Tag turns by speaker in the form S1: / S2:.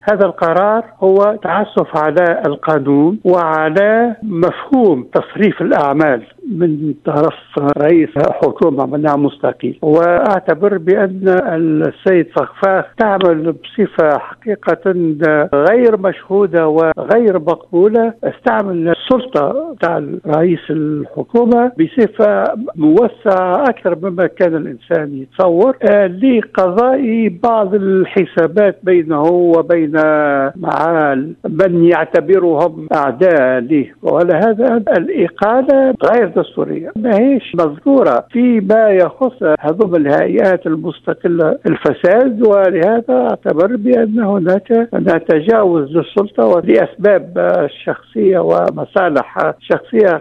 S1: هذا القرار هو تعسف على القانون وعلى مفهوم تصريف الأعمال من طرف رئيس حكومة منها مستقيل. وأعتبر بأن السيد فخفاخ تعمل بصفة حقيقة غير مشهودة وغير مقبولة. استعمل السلطة تاع رئيس الحكومة بصفة موسعة أكثر مما كان الإنسان يتصور لقضاء بعض الحسابات بينه وبين مع من يعتبرهم أعداء له. ولهذا الإقالة غير دستورية، ما هيش مذكورة فيما يخص هذه الهيئات المستقلة الفساد. ولهذا أعتبر بأن هناك تجاوز للسلطة ولأسباب شخصية ومصالح شخصية